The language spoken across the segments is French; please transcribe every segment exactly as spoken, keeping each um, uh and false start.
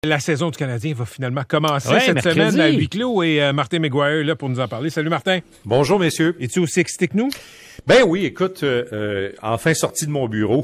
La saison du Canadien va finalement commencer ouais, cette mercredi. semaine à huis clos et euh, Martin McGuire est là pour nous en parler. Salut Martin. Bonjour messieurs. Es-tu aussi excité que nous? Ben oui, écoute, euh, euh, enfin sorti de mon bureau.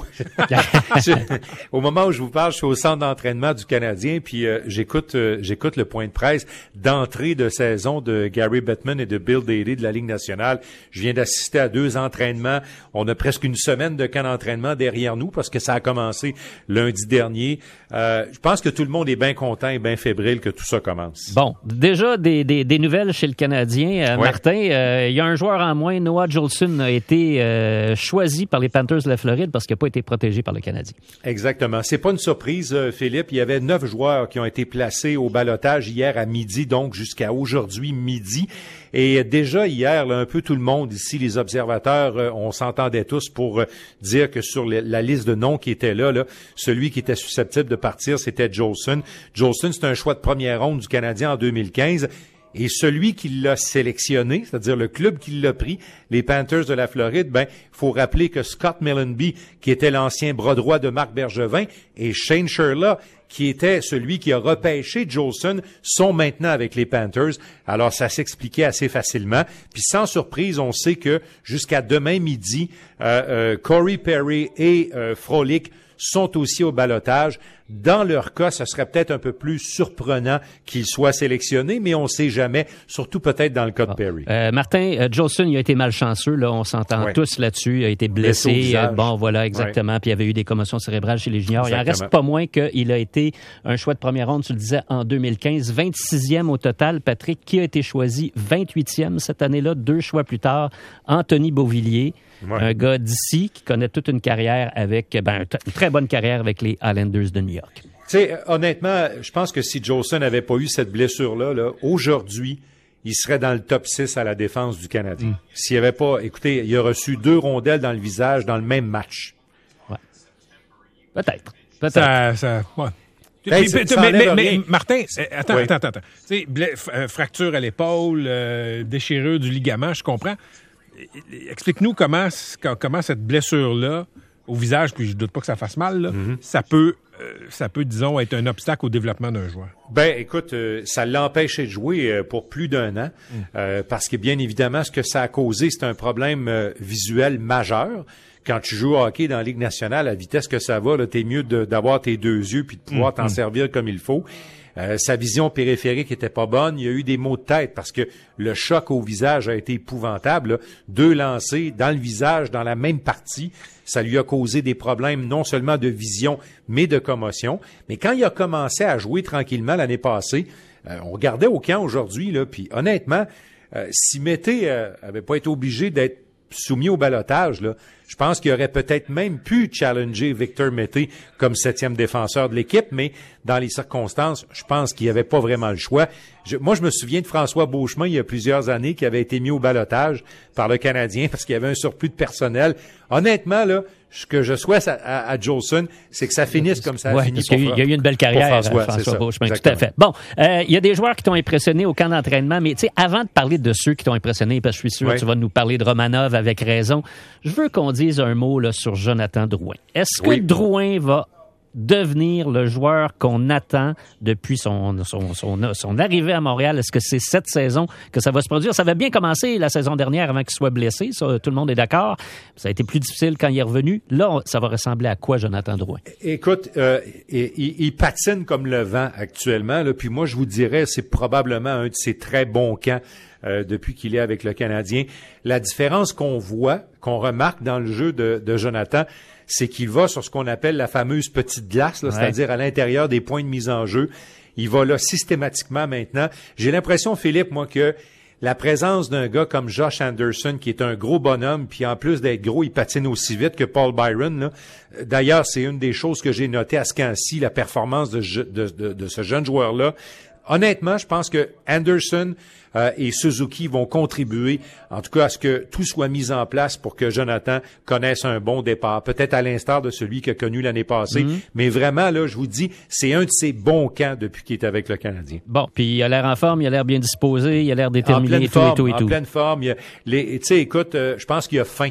je, au moment où je vous parle, je suis au centre d'entraînement du Canadien, puis euh, j'écoute euh, j'écoute le point de presse d'entrée de saison de Gary Bettman et de Bill Daly de la Ligue nationale. Je viens d'assister à deux entraînements. On a presque une semaine de camp d'entraînement derrière nous parce que ça a commencé lundi dernier. Euh, je pense que tout le monde est bien content et bien fébrile que tout ça commence. Bon, déjà des, des, des nouvelles chez le Canadien. Euh, ouais. Martin, euh, il y a un joueur en moins, Noah Juulsen, a été euh, choisi par les Panthers de la Floride parce qu'il n'a pas été protégé par le Canadien. Exactement. C'est pas une surprise, euh, Philippe. Il y avait neuf joueurs qui ont été placés au ballottage hier à midi, donc jusqu'à aujourd'hui midi. Et déjà hier, là, un peu tout le monde ici, les observateurs, euh, on s'entendait tous pour euh, dire que sur le, la liste de noms qui était là, là, celui qui était susceptible de partir, c'était Juulsen. Juulsen, c'est un choix de première ronde du Canadien en deux mille quinze. Et celui qui l'a sélectionné, c'est-à-dire le club qui l'a pris, les Panthers de la Floride, ben, faut rappeler que Scott Millenby, qui était l'ancien bras droit de Marc Bergevin, et Shane Sherla, qui était celui qui a repêché Juulsen, sont maintenant avec les Panthers. Alors, ça s'expliquait assez facilement. Puis, sans surprise, on sait que jusqu'à demain midi, euh, euh, Corey Perry et euh, Frolic sont aussi au ballottage. Dans leur cas, ce serait peut-être un peu plus surprenant qu'ils soient sélectionnés, mais on ne sait jamais, surtout peut-être dans le cas de Perry. Euh, Martin, euh, Juulsen, il a été malchanceux, là, on s'entend ouais. tous là-dessus. Il a été blessé. blessé euh, bon, voilà, exactement. Ouais. Puis il y avait eu des commotions cérébrales chez les juniors. Exactement. Il en reste pas moins qu'il a été un choix de première ronde, tu le disais, en deux mille quinze. vingt-sixième au total, Patrick, qui a été choisi vingt-huitième cette année-là, deux choix plus tard, Anthony Beauvillier. Ouais. Un gars d'ici qui connaît toute une carrière avec, ben, une très bonne carrière avec les Islanders de New York. Tu sais, honnêtement, je pense que si Juulsen n'avait pas eu cette blessure-là, là, aujourd'hui, il serait dans le top six à la défense du Canadien. Mm. S'il n'y avait pas, écoutez, il a reçu deux rondelles dans le visage dans le même match. Ouais. Peut-être. Peut-être. Ça, ça, ouais. Hey, mais, ça mais, mais, mais Martin, attends, oui. attends, attends, attends. Tu sais, bla- fracture à l'épaule, euh, déchirure du ligament, je comprends. Explique-nous comment, comment cette blessure-là au visage, puis je doute pas que ça fasse mal, là, mm-hmm. ça peut, euh, ça peut, disons, être un obstacle au développement d'un joueur. Ben, écoute, euh, ça l'empêchait de jouer euh, pour plus d'un an, mm. euh, parce que bien évidemment, ce que ça a causé, c'est un problème euh, visuel majeur. Quand tu joues au hockey dans la Ligue nationale, à la vitesse que ça va, là, t'es mieux de, d'avoir tes deux yeux puis de pouvoir mm-hmm. t'en servir comme il faut. Euh, sa vision périphérique était pas bonne. Il y a eu des maux de tête parce que le choc au visage a été épouvantable. Là. Deux lancers dans le visage, dans la même partie. Ça lui a causé des problèmes non seulement de vision, mais de commotion. Mais quand il a commencé à jouer tranquillement l'année passée, euh, on regardait au camp aujourd'hui, là, puis honnêtement, euh, si Mété euh, avait pas été obligé d'être soumis au ballottage, là, je pense qu'il aurait peut-être même pu challenger Victor Mété comme septième défenseur de l'équipe, mais dans les circonstances, je pense qu'il n'y avait pas vraiment le choix. Je, moi, je me souviens de François Beauchemin, il y a plusieurs années, qui avait été mis au ballottage par le Canadien parce qu'il y avait un surplus de personnel. Honnêtement, là, ce que je souhaite à, à, à Juulsen, c'est que ça finisse comme ça a ouais, fini parce pour, qu'il y a eu une belle carrière, François, François Beauchemin, tout à fait. Bon, euh, il y a des joueurs qui t'ont impressionné au camp d'entraînement, mais tu sais, avant de parler de ceux qui t'ont impressionné, parce que je suis sûr que ouais. tu vas nous parler de Romanov avec raison, je veux qu'on dise un mot là, sur Jonathan Drouin. Est-ce que oui. Drouin va devenir le joueur qu'on attend depuis son, son, son, son arrivée à Montréal? Est-ce que c'est cette saison que ça va se produire? Ça avait bien commencé la saison dernière avant qu'il soit blessé, ça, tout le monde est d'accord. Ça a été plus difficile quand il est revenu. Là, ça va ressembler à quoi, Jonathan Drouin? Écoute, euh, il, il patine comme le vent actuellement. Là, puis moi, je vous dirais, c'est probablement un de ses très bons camps euh, depuis qu'il est avec le Canadien. La différence qu'on voit, qu'on remarque dans le jeu de, de Jonathan, c'est qu'il va sur ce qu'on appelle la fameuse petite glace, là, ouais. c'est-à-dire à l'intérieur des points de mise en jeu. Il va là systématiquement maintenant. J'ai l'impression, Philippe, moi, que la présence d'un gars comme Josh Anderson, qui est un gros bonhomme, puis en plus d'être gros, il patine aussi vite que Paul Byron. Là. D'ailleurs, c'est une des choses que j'ai notées à ce camp-ci, la performance de, de, de, de ce jeune joueur-là. Honnêtement, je pense que Anderson euh, et Suzuki vont contribuer, en tout cas, à ce que tout soit mis en place pour que Jonathan connaisse un bon départ. Peut-être à l'instar de celui qu'il a connu l'année passée. Mm-hmm. Mais vraiment, là, je vous dis, c'est un de ses bons camps depuis qu'il est avec le Canadien. Bon, puis il a l'air en forme, il a l'air bien disposé, il a l'air déterminé et tout, forme, et tout, et tout. En pleine forme. Il a les, tu sais, écoute, euh, je pense qu'il a faim.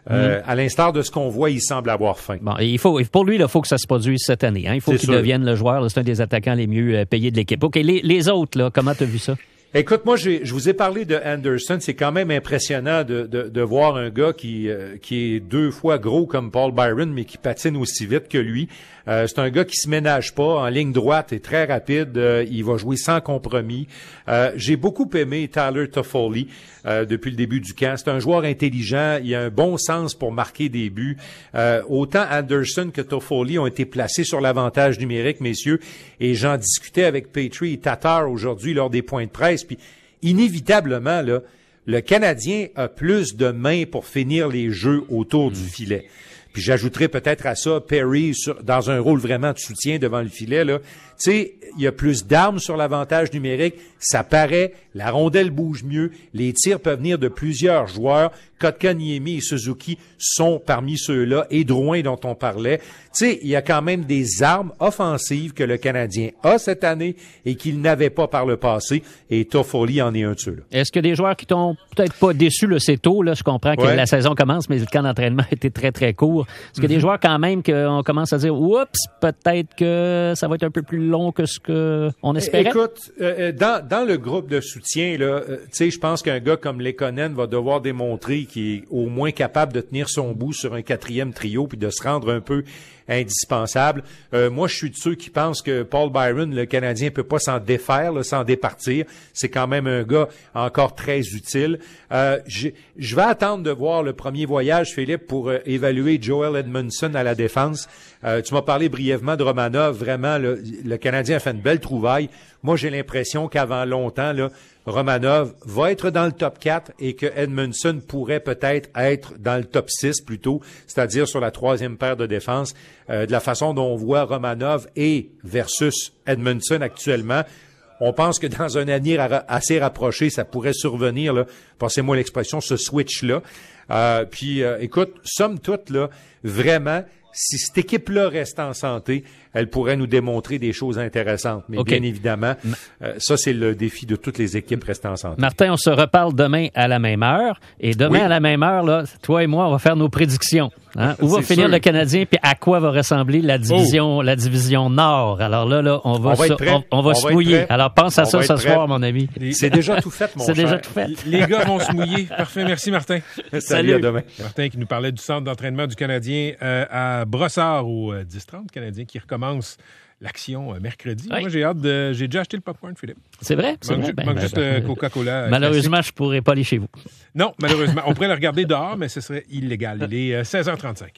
Euh, à l'instar de ce qu'on voit, il semble avoir faim. Bon, et il faut, pour lui, il faut que ça se produise cette année. Hein? Il faut c'est qu'il sûr. devienne le joueur. Là, c'est un des attaquants les mieux payés de l'équipe. OK, les, les autres, là, comment tu as vu ça? Écoute, moi, j'ai, je vous ai parlé de Anderson. C'est quand même impressionnant de, de, de voir un gars qui, euh, qui est deux fois gros comme Paul Byron, mais qui patine aussi vite que lui. Euh, c'est un gars qui se ménage pas, en ligne droite, est très rapide. Euh, il va jouer sans compromis. Euh, j'ai beaucoup aimé Tyler Toffoli euh, depuis le début du camp. C'est un joueur intelligent. Il a un bon sens pour marquer des buts. Euh, autant Anderson que Toffoli ont été placés sur l'avantage numérique, messieurs. Et j'en discutais avec Petrie et Tatar aujourd'hui lors des points de presse. Puis inévitablement, là, le Canadien a plus de mains pour finir les jeux autour mmh. du filet. Puis j'ajouterais peut-être à ça Perry sur, dans un rôle vraiment de soutien devant le filet, là. Tu sais, il y a plus d'armes sur l'avantage numérique, ça paraît, la rondelle bouge mieux, les tirs peuvent venir de plusieurs joueurs. Kotkaniemi et Suzuki sont parmi ceux-là, et Drouin dont on parlait. Tu sais, il y a quand même des armes offensives que le Canadien a cette année et qu'il n'avait pas par le passé, et Toffoli en est un de ceux-là. Est-ce qu'il y a des joueurs qui t'ont peut-être pas déçu, là, c'est tôt, là, je comprends que ouais. la saison commence, mais le camp d'entraînement a été très, très court. Est-ce qu'il y a mm-hmm. des joueurs quand même qu'on commence à dire, oups, peut-être que ça va être un peu plus long que ce qu'on espérait? Écoute, euh, dans, dans le groupe de soutien, là, euh, tu sais, je pense qu'un gars comme Lekonen va devoir démontrer qu'il est au moins capable de tenir son bout sur un quatrième trio puis de se rendre un peu indispensable. Euh, moi, je suis de ceux qui pensent que Paul Byron, le Canadien, peut pas s'en défaire, là, s'en départir. C'est quand même un gars encore très utile. Euh, je, je vais attendre de voir le premier voyage, Philippe, pour euh, évaluer Joel Edmondson à la défense. Euh, tu m'as parlé brièvement de Romanov. Vraiment, le, le Canadien a fait une belle trouvaille. Moi, j'ai l'impression qu'avant longtemps, là, Romanov va être dans le top quatre et que Edmondson pourrait peut-être être dans le top six plutôt, c'est-à-dire sur la troisième paire de défense. Euh, de la façon dont on voit Romanov et versus Edmondson actuellement, on pense que dans un avenir assez rapproché, ça pourrait survenir, là, passez-moi l'expression, ce switch-là. Euh, puis, euh, écoute, somme toute, là, vraiment, si cette équipe-là reste en santé, elle pourrait nous démontrer des choses intéressantes. Mais okay. bien évidemment, euh, ça, c'est le défi de toutes les équipes restant en santé. Martin, on se reparle demain à la même heure. Et demain oui. à la même heure, là, toi et moi, on va faire nos prédictions. Hein? Où va finir sûr. le Canadien, puis à quoi va ressembler la division, oh. la division Nord. Alors là, là, on va, on va, se, on, on va on se va mouiller. Alors pense à on ça ce soir, mon ami. C'est déjà tout fait, mon C'est cher. déjà tout fait. Les gars vont se mouiller. Parfait. Merci, Martin. Salut, Salut. À demain. Martin qui nous parlait du centre d'entraînement du Canadien euh, à Brossard au euh, dix trente Canadien qui recommence l'action euh, mercredi. Oui. Moi, j'ai hâte de... J'ai déjà acheté le popcorn, Philippe. C'est vrai? C'est manque vrai? Ju- Ben, manque ben, juste ben, euh, Coca-Cola. Malheureusement, classique. je pourrais pas aller chez vous. Non, malheureusement. On pourrait le regarder dehors, mais ce serait illégal. Il est euh, seize heures trente-cinq.